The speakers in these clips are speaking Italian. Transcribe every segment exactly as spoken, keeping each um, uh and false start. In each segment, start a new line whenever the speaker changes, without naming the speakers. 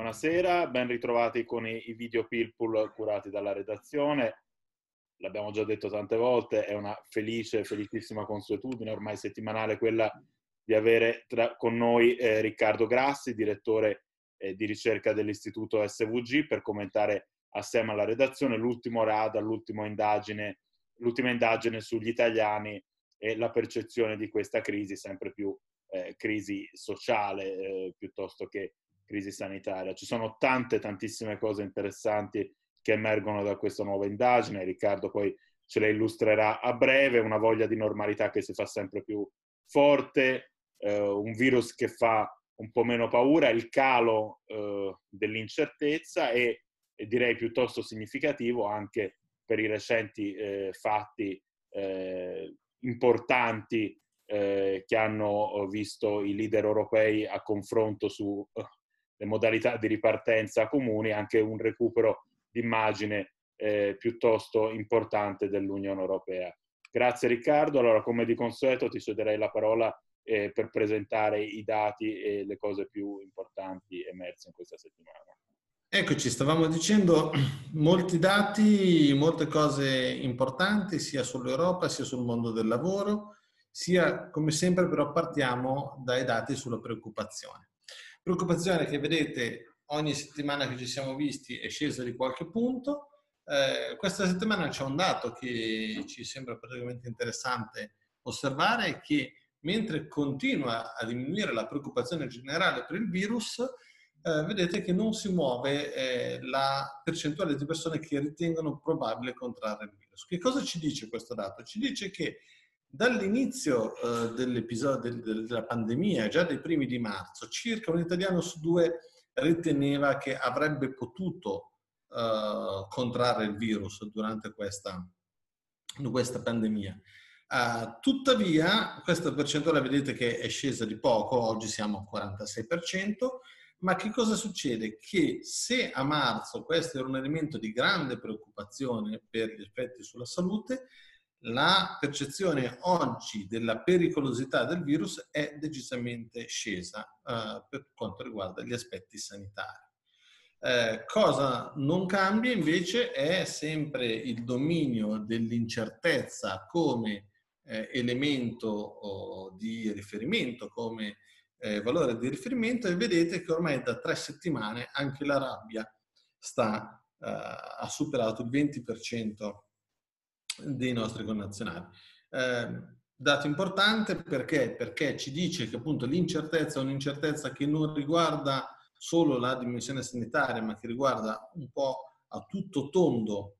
Buonasera, ben ritrovati con i, i video Pilpool curati dalla redazione. L'abbiamo già detto tante volte, è una felice, felicissima consuetudine ormai settimanale quella di avere tra, con noi eh, Riccardo Grassi, direttore eh, di ricerca dell'Istituto S V G, per commentare assieme alla redazione l'ultimo radar, l'ultima indagine, l'ultima indagine sugli italiani e la percezione di questa crisi, sempre più eh, crisi sociale eh, piuttosto che crisi sanitaria. Ci sono tante, tantissime cose interessanti che emergono da questa nuova indagine. Riccardo poi ce le illustrerà a breve, una voglia di normalità che si fa sempre più forte, eh, un virus che fa un po' meno paura, il calo eh, dell'incertezza e, e direi piuttosto significativo anche per i recenti eh, fatti eh, importanti eh, che hanno visto i leader europei a confronto su le modalità di ripartenza comuni, anche un recupero d'immagine eh, piuttosto importante dell'Unione Europea. Grazie Riccardo. Allora, come di consueto, ti cederei la parola eh, per presentare i dati e le cose più importanti emerse in questa settimana.
Eccoci, stavamo dicendo molti dati, molte cose importanti sia sull'Europa sia sul mondo del lavoro, sia come sempre però partiamo dai dati sulla preoccupazione. Preoccupazione che vedete ogni settimana che ci siamo visti è scesa di qualche punto. Eh, questa settimana c'è un dato che ci sembra praticamente interessante osservare, che mentre continua a diminuire la preoccupazione generale per il virus, eh, vedete che non si muove eh, la percentuale di persone che ritengono probabile contrarre il virus. Che cosa ci dice questo dato? Ci dice che dall'inizio eh, dell'episodio del, del, della pandemia, già dai primi di marzo, circa un italiano su due riteneva che avrebbe potuto eh, contrarre il virus durante questa, questa pandemia. Uh, tuttavia, questa percentuale vedete che è scesa di poco, oggi siamo al quarantasei per cento, ma che cosa succede? Che se a marzo questo era un elemento di grande preoccupazione per gli effetti sulla salute, la percezione oggi della pericolosità del virus è decisamente scesa uh, per quanto riguarda gli aspetti sanitari. Eh, cosa non cambia invece è sempre il dominio dell'incertezza come eh, elemento oh, di riferimento, come eh, valore di riferimento, e vedete che ormai da tre settimane anche la rabbia sta, eh, ha superato il venti per cento dei nostri connazionali. Eh, dato importante perché? Perché ci dice che appunto l'incertezza è un'incertezza che non riguarda solo la dimensione sanitaria, ma che riguarda un po' a tutto tondo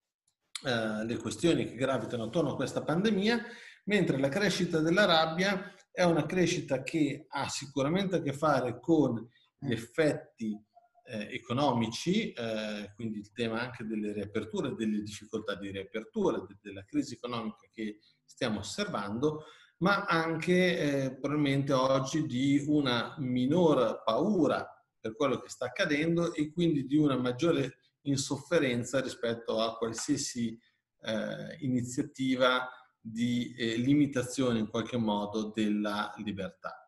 eh, le questioni che gravitano attorno a questa pandemia, mentre la crescita della rabbia è una crescita che ha sicuramente a che fare con gli effetti eh, economici, eh, quindi il tema anche delle riaperture, delle difficoltà di riapertura, de- della crisi economica che stiamo osservando, ma anche eh, probabilmente oggi di una minor paura per quello che sta accadendo e quindi di una maggiore insofferenza rispetto a qualsiasi eh, iniziativa di eh, limitazione in qualche modo della libertà.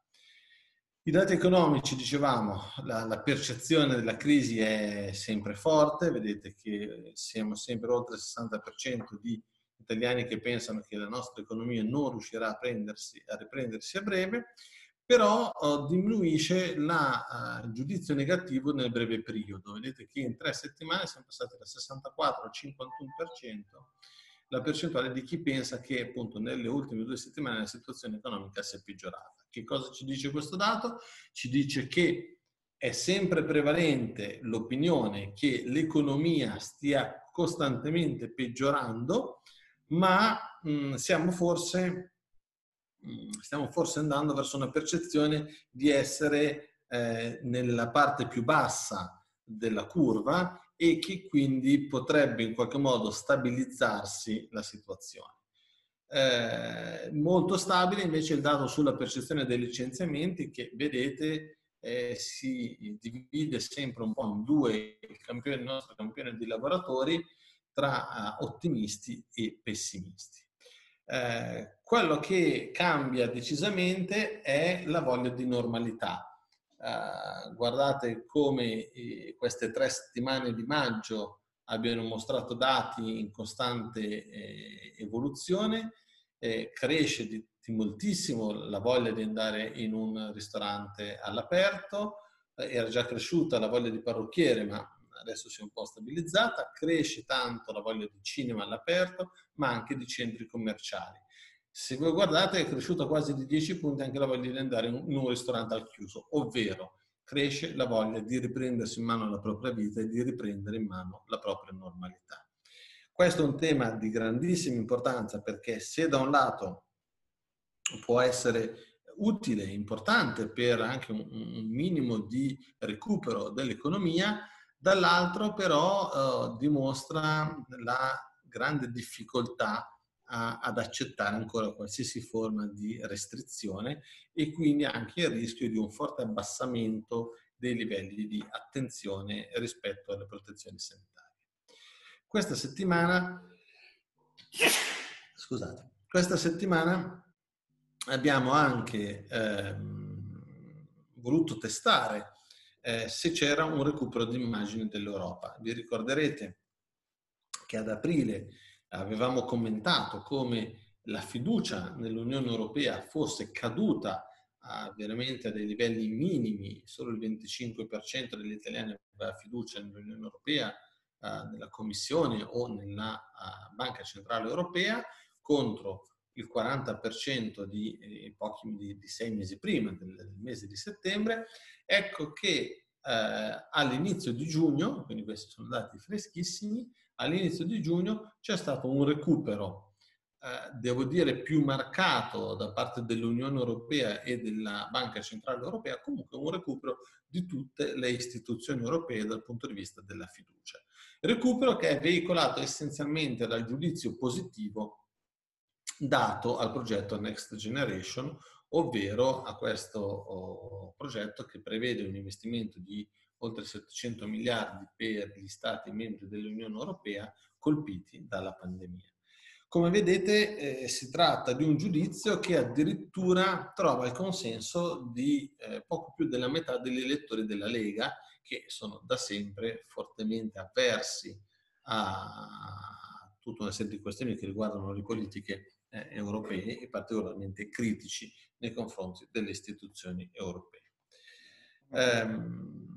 I dati economici, dicevamo, la, la percezione della crisi è sempre forte, vedete che siamo sempre oltre il sessanta per cento di italiani che pensano che la nostra economia non riuscirà a, prendersi, a riprendersi a breve, però oh, diminuisce il uh, giudizio negativo nel breve periodo. Vedete che in tre settimane siamo passati da sessantaquattro al cinquantuno per cento la percentuale di chi pensa che appunto nelle ultime due settimane la situazione economica sia peggiorata. Che cosa ci dice questo dato? Ci dice che è sempre prevalente l'opinione che l'economia stia costantemente peggiorando, ma mh, siamo forse stiamo forse andando verso una percezione di essere eh, nella parte più bassa della curva e che quindi potrebbe in qualche modo stabilizzarsi la situazione. Eh, molto stabile invece il dato sulla percezione dei licenziamenti, che vedete eh, si divide sempre un po' in due il, campione, il nostro campione di lavoratori tra uh, ottimisti e pessimisti. Eh, quello che cambia decisamente è la voglia di normalità. Uh, guardate come eh, queste tre settimane di maggio abbiano mostrato dati in costante eh, evoluzione, eh, cresce di, di moltissimo la voglia di andare in un ristorante all'aperto, eh, era già cresciuta la voglia di parrucchiere, ma adesso si è un po' stabilizzata, cresce tanto la voglia di cinema all'aperto, ma anche di centri commerciali. Se voi guardate è cresciuta quasi di dieci punti anche la voglia di andare in un ristorante al chiuso, ovvero cresce la voglia di riprendersi in mano la propria vita e di riprendere in mano la propria normalità. Questo è un tema di grandissima importanza, perché se da un lato può essere utile, importante per anche un, un minimo di recupero dell'economia, dall'altro però eh, dimostra la grande difficoltà a, ad accettare ancora qualsiasi forma di restrizione e quindi anche il rischio di un forte abbassamento dei livelli di attenzione rispetto alle protezioni sanitarie. Questa settimana, scusate, questa settimana abbiamo anche ehm, voluto testare eh, se c'era un recupero di immagine dell'Europa. Vi ricorderete che ad aprile avevamo commentato come la fiducia nell'Unione Europea fosse caduta a veramente a dei livelli minimi, solo il venticinque per cento degli italiani aveva fiducia nell'Unione Europea, eh, nella Commissione o nella uh, Banca Centrale Europea, contro il quaranta per cento di, eh, pochi, di, di sei mesi prima, del, del mese di settembre. Ecco che eh, all'inizio di giugno, quindi questi sono dati freschissimi, all'inizio di giugno c'è stato un recupero, eh, devo dire più marcato da parte dell'Unione Europea e della Banca Centrale Europea, comunque un recupero di tutte le istituzioni europee dal punto di vista della fiducia. Recupero che è veicolato essenzialmente dal giudizio positivo dato al progetto Next Generation, ovvero a questo oh, progetto che prevede un investimento di oltre settecento miliardi per gli Stati membri dell'Unione Europea colpiti dalla pandemia. Come vedete eh, si tratta di un giudizio che addirittura trova il consenso di eh, poco più della metà degli elettori della Lega, che sono da sempre fortemente avversi a tutta una serie di questioni che riguardano le politiche eh, europee e particolarmente critici nei confronti delle istituzioni europee. Um,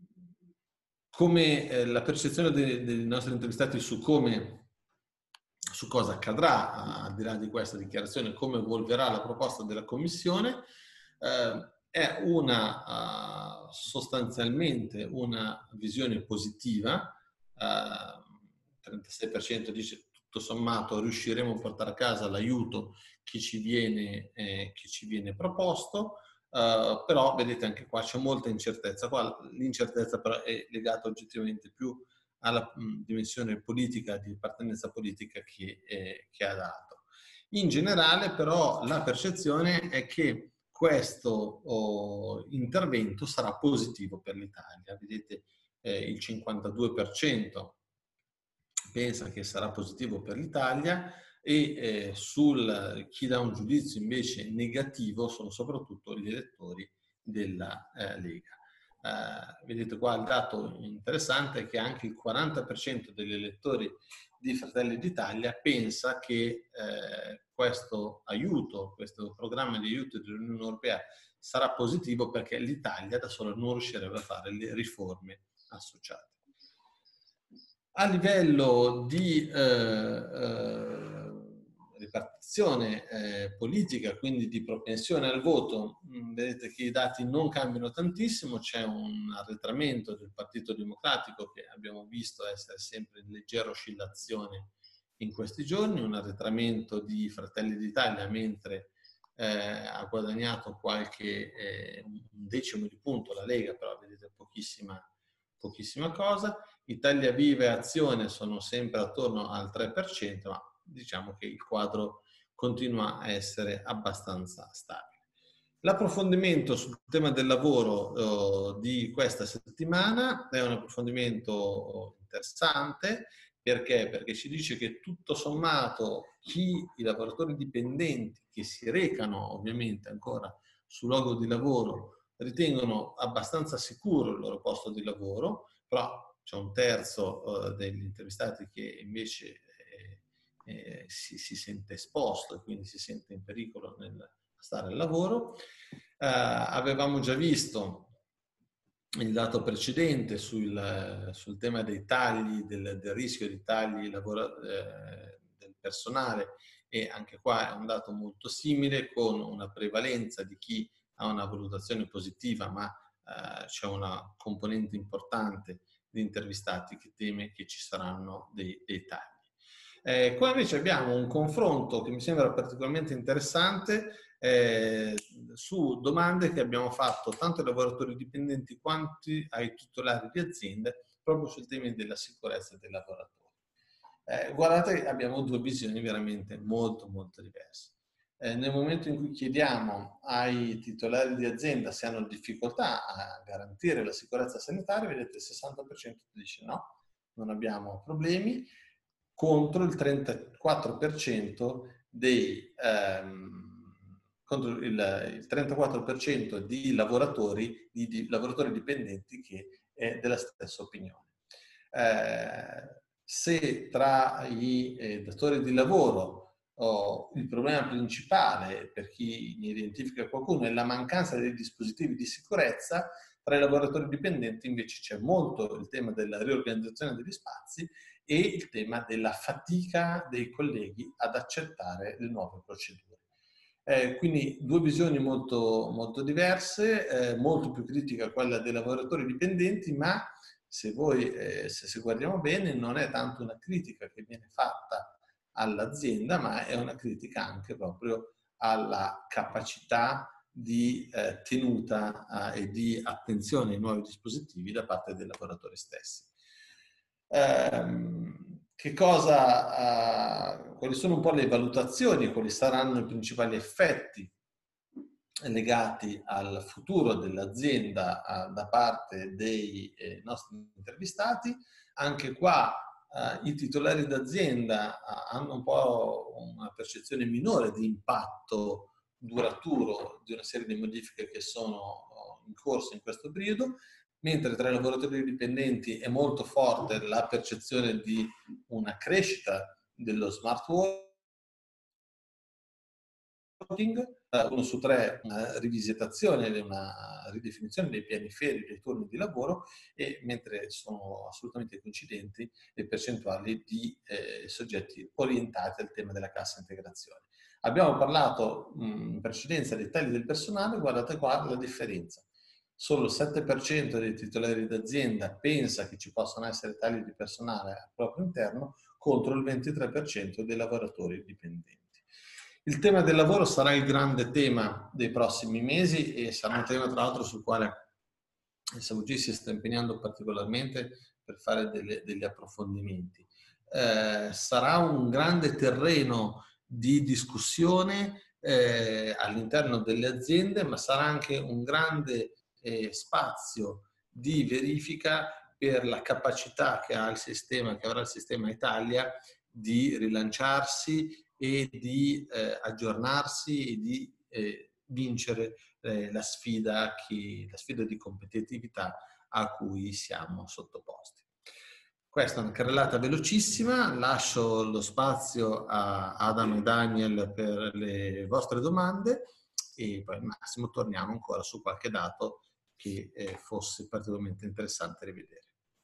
come eh, la percezione dei, dei nostri intervistati su come, su cosa accadrà, al di là di questa dichiarazione, come evolverà la proposta della Commissione, eh, è una uh, sostanzialmente una visione positiva. Uh, trentasei per cento dice tutto sommato riusciremo a portare a casa l'aiuto che ci viene, eh, che ci viene proposto. Uh, però vedete anche qua c'è molta incertezza. Qua l'incertezza però è legata oggettivamente più alla mh, dimensione politica, di appartenenza politica che, eh, che ha dato. In generale però la percezione è che questo oh, intervento sarà positivo per l'Italia. Vedete eh, il cinquantadue per cento pensa che sarà positivo per l'Italia, e eh, sul chi dà un giudizio invece negativo sono soprattutto gli elettori della eh, Lega. Eh, vedete qua il dato interessante è che anche il quaranta per cento degli elettori di Fratelli d'Italia pensa che eh, questo aiuto, questo programma di aiuto dell'Unione Europea sarà positivo perché l'Italia da sola non riuscirebbe a fare le riforme associate. A livello di eh, eh, ripartizione eh, politica, quindi di propensione al voto, mh, vedete che i dati non cambiano tantissimo, c'è un arretramento del Partito Democratico che abbiamo visto essere sempre in leggera oscillazione in questi giorni, un arretramento di Fratelli d'Italia mentre eh, ha guadagnato qualche eh, un decimo di punto la Lega, però vedete pochissima, pochissima cosa. Italia Viva e Azione sono sempre attorno al tre per cento, ma diciamo che il quadro continua a essere abbastanza stabile. L'approfondimento sul tema del lavoro eh, di questa settimana è un approfondimento interessante. Perché? Perché ci dice che tutto sommato chi, i lavoratori dipendenti che si recano ovviamente ancora sul luogo di lavoro ritengono abbastanza sicuro il loro posto di lavoro, però c'è un terzo uh, degli intervistati che invece eh, eh, si, si sente esposto e quindi si sente in pericolo nel stare al lavoro. Uh, avevamo già visto il dato precedente sul, sul tema dei tagli, del, del rischio di tagli lavoro, eh, del personale, e anche qua è un dato molto simile, con una prevalenza di chi ha una valutazione positiva, ma eh, c'è una componente importante di intervistati che teme che ci saranno dei, dei tagli. Eh, qua invece abbiamo un confronto che mi sembra particolarmente interessante eh, su domande che abbiamo fatto tanto ai lavoratori dipendenti quanto ai titolari di aziende proprio sui temi della sicurezza dei lavoratori. Eh, guardate, abbiamo due visioni veramente molto molto diverse. Eh, nel momento in cui chiediamo ai titolari di azienda se hanno difficoltà a garantire la sicurezza sanitaria, vedete il sessanta per cento dice no, non abbiamo problemi, contro il trentaquattro per cento dei ehm, contro il, il trentaquattro per cento di lavoratori, di, di lavoratori dipendenti che è della stessa opinione. Eh, se tra i eh, datori di lavoro oh, il problema principale, per chi ne identifica qualcuno, è la mancanza dei dispositivi di sicurezza, tra i lavoratori dipendenti invece c'è molto il tema della riorganizzazione degli spazi e il tema della fatica dei colleghi ad accettare le nuove procedure. Eh, quindi due visioni molto, molto diverse, eh, molto più critica quella dei lavoratori dipendenti, ma se voi, eh, se, se guardiamo bene, non è tanto una critica che viene fatta all'azienda, ma è una critica anche proprio alla capacità di eh, tenuta eh, e di attenzione ai nuovi dispositivi da parte dei lavoratori stessi. Ehm, che cosa, uh, quali sono un po' le valutazioni, quali saranno i principali effetti legati al futuro dell'azienda uh, da parte dei eh, nostri intervistati? Anche qua uh, i titolari d'azienda uh, hanno un po' una percezione minore di impatto duraturo di una serie di modifiche che sono in corso in questo periodo, mentre tra i lavoratori dipendenti è molto forte la percezione di una crescita dello smart working, uno su tre una rivisitazione, una ridefinizione dei piani feri, dei turni di lavoro, e mentre sono assolutamente coincidenti le percentuali di eh, soggetti orientati al tema della cassa integrazione. Abbiamo parlato mh, in precedenza dei tagli del personale, guardate qua la differenza. Solo il sette per cento dei titolari d'azienda pensa che ci possano essere tagli di personale al proprio interno, contro il ventitré per cento dei lavoratori dipendenti. Il tema del lavoro sarà il grande tema dei prossimi mesi e sarà un tema tra l'altro sul quale il S V G si sta impegnando particolarmente per fare delle, degli approfondimenti. Eh, sarà un grande terreno di discussione eh, all'interno delle aziende, ma sarà anche un grande eh, spazio di verifica per la capacità che ha il sistema, che avrà il sistema Italia di rilanciarsi e di eh, aggiornarsi e di eh, vincere eh, la sfida, che, la sfida di competitività a cui siamo sottoposti. Questa è una carrellata velocissima, lascio lo spazio a Adam e Daniel per le vostre domande e poi al massimo torniamo ancora su qualche dato che eh, fosse particolarmente interessante rivedere.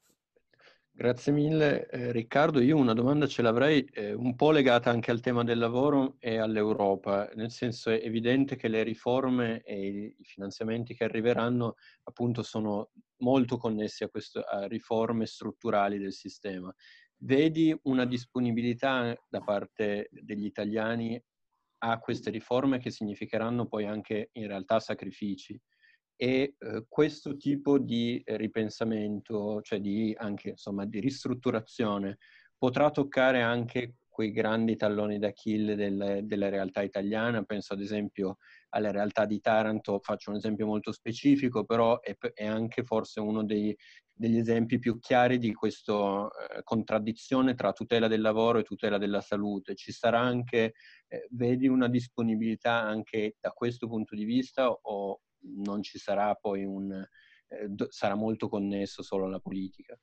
Grazie mille eh, Riccardo. Io una domanda ce l'avrei eh, un po' legata anche al tema del lavoro e all'Europa, nel senso è evidente che le riforme e i finanziamenti che arriveranno appunto sono molto connessi a, questo, a riforme strutturali del sistema. Vedi una disponibilità da parte degli italiani a queste riforme che significheranno poi anche in realtà sacrifici? E eh, questo tipo di ripensamento, cioè di anche insomma di ristrutturazione, potrà toccare anche quei grandi talloni d'Achille del, della realtà italiana. Penso ad esempio alla realtà di Taranto, faccio un esempio molto specifico, però è, è anche forse uno dei, degli esempi più chiari di questa eh, contraddizione tra tutela del lavoro e tutela della salute. Ci sarà anche, eh, vedi una disponibilità anche da questo punto di vista o non ci sarà poi un... Eh, sarà molto connesso solo alla politica?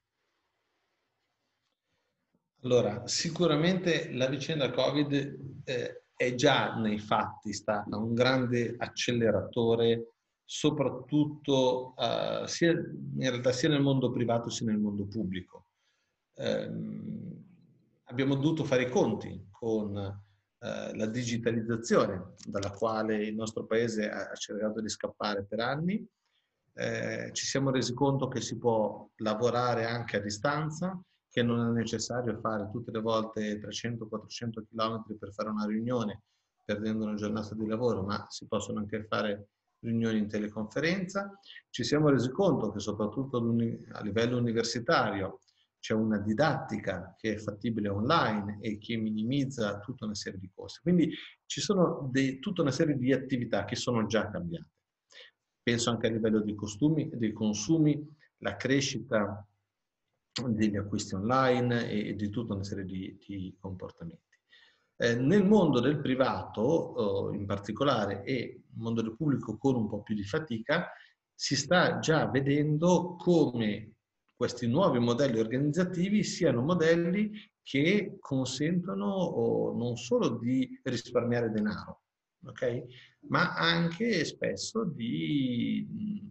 Allora, sicuramente la vicenda Covid eh, è già nei fatti stata un grande acceleratore, soprattutto eh, sia, in realtà sia nel mondo privato sia nel mondo pubblico. Eh, abbiamo dovuto fare i conti con eh, la digitalizzazione dalla quale il nostro paese ha, ha cercato di scappare per anni. Eh, ci siamo resi conto che si può lavorare anche a distanza, che non è necessario fare tutte le volte trecento quattrocento chilometri per fare una riunione, perdendo una giornata di lavoro, ma si possono anche fare riunioni in teleconferenza. Ci siamo resi conto che soprattutto a livello universitario c'è una didattica che è fattibile online e che minimizza tutta una serie di costi. Quindi ci sono dei, tutta una serie di attività che sono già cambiate. Penso anche a livello dei costumi, dei consumi, la crescita degli acquisti online e di tutta una serie di, di comportamenti. Eh, nel mondo del privato, eh, in particolare, e nel mondo del pubblico con un po' più di fatica, si sta già vedendo come questi nuovi modelli organizzativi siano modelli che consentono oh, non solo di risparmiare denaro, ok? Ma anche spesso di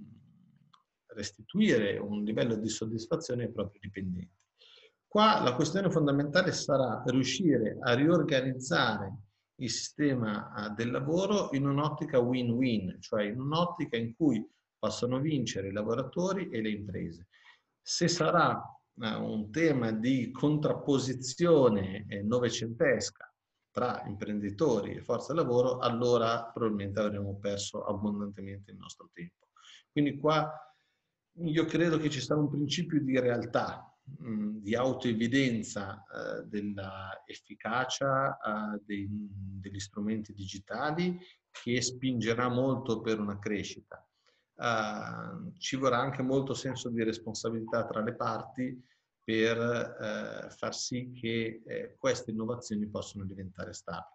restituire un livello di soddisfazione ai propri dipendenti. Qua la questione fondamentale sarà riuscire a riorganizzare il sistema del lavoro in un'ottica win-win, cioè in un'ottica in cui possano vincere i lavoratori e le imprese. Se sarà un tema di contrapposizione novecentesca tra imprenditori e forza lavoro, allora probabilmente avremo perso abbondantemente il nostro tempo. Quindi qua io credo che ci sia un principio di realtà, mh, di autoevidenza eh, dell'efficacia eh, dei, degli strumenti digitali che spingerà molto per una crescita. Uh, ci vorrà anche molto senso di responsabilità tra le parti per eh, far sì che eh, queste innovazioni possano diventare stabili.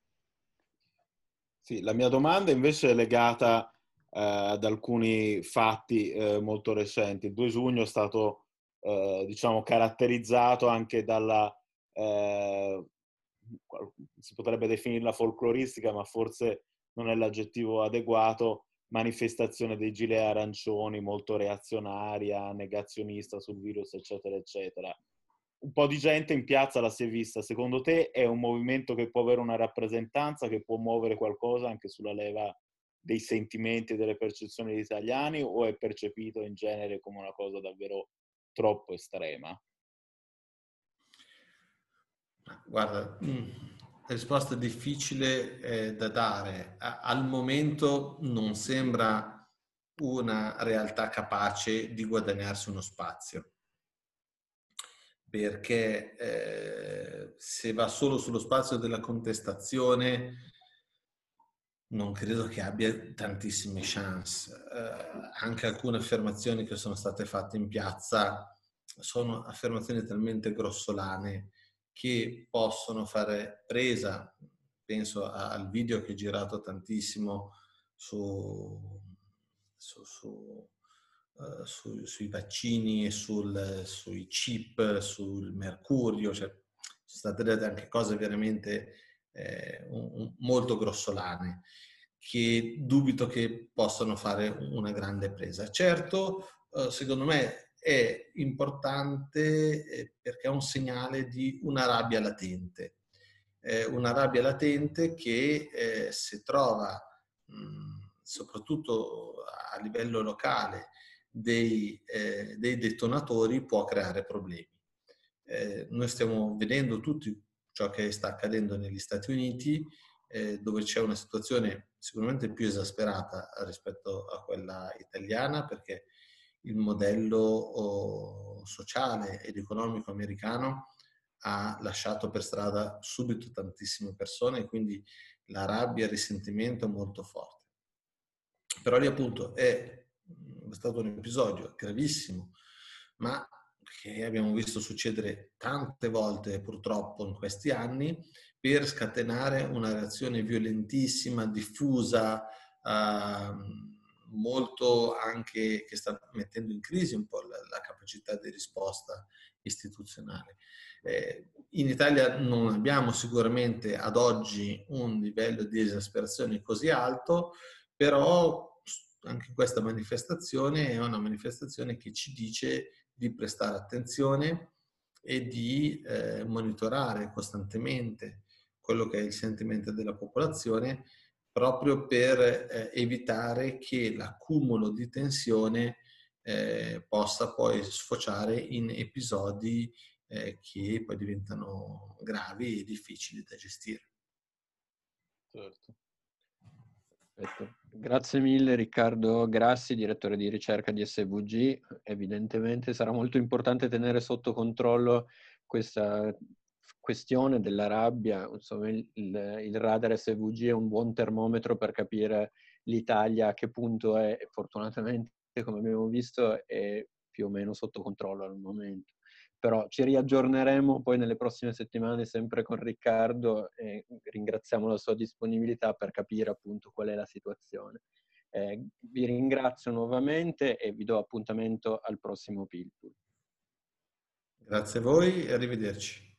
Sì, la mia domanda invece è legata eh, ad alcuni fatti eh, molto recenti. Il due giugno è stato, eh, diciamo, caratterizzato anche dalla, eh, si potrebbe definirla folcloristica, ma forse non è l'aggettivo adeguato, manifestazione dei gilet arancioni molto reazionaria, negazionista sul virus, eccetera, eccetera. Un po' di gente in piazza la si è vista. Secondo te è un movimento che può avere una rappresentanza, che può muovere qualcosa anche sulla leva dei sentimenti e delle percezioni degli italiani, o è percepito in genere come una cosa davvero troppo estrema?
Guarda, la risposta è difficile eh, da dare. A, al momento non sembra una realtà capace di guadagnarsi uno spazio. Perché eh, se va solo sullo spazio della contestazione non credo che abbia tantissime chance. Eh, anche alcune affermazioni che sono state fatte in piazza sono affermazioni talmente grossolane che possono fare presa, penso al video che è girato tantissimo su, su, su Uh, su, sui vaccini, sul, sui chip, sul mercurio, cioè sono state dette anche cose veramente eh, un, un, molto grossolane che dubito che possano fare una grande presa. Certo, uh, secondo me è importante eh, perché è un segnale di una rabbia latente, eh, una rabbia latente che eh, se trova mh, soprattutto a livello locale Dei, eh, dei detonatori può creare problemi. Eh, noi stiamo vedendo tutti ciò che sta accadendo negli Stati Uniti, eh, dove c'è una situazione sicuramente più esasperata rispetto a quella italiana, perché il modello oh, sociale ed economico americano ha lasciato per strada subito tantissime persone e quindi la rabbia e il risentimento è molto forte. Però lì appunto è è stato un episodio gravissimo, ma che abbiamo visto succedere tante volte purtroppo in questi anni per scatenare una reazione violentissima, diffusa, uh, molto anche che sta mettendo in crisi un po' la, la capacità di risposta istituzionale. Eh, in Italia non abbiamo sicuramente ad oggi un livello di esasperazione così alto, però anche questa manifestazione è una manifestazione che ci dice di prestare attenzione e di eh, monitorare costantemente quello che è il sentimento della popolazione, proprio per eh, evitare che l'accumulo di tensione eh, possa poi sfociare in episodi eh, che poi diventano gravi e difficili da gestire.
Certo.
Perfetto. Grazie mille Riccardo Grassi, direttore di ricerca di S V G. Evidentemente sarà molto importante tenere sotto controllo questa questione della rabbia. Insomma, il, il radar S V G è un buon termometro per capire l'Italia a che punto è, e fortunatamente, come abbiamo visto, è più o meno sotto controllo al momento. Però ci riaggiorneremo poi nelle prossime settimane sempre con Riccardo e ringraziamo la sua disponibilità per capire appunto qual è la situazione. Eh, vi ringrazio nuovamente e vi do appuntamento al prossimo Pilpool.
Grazie a voi e arrivederci.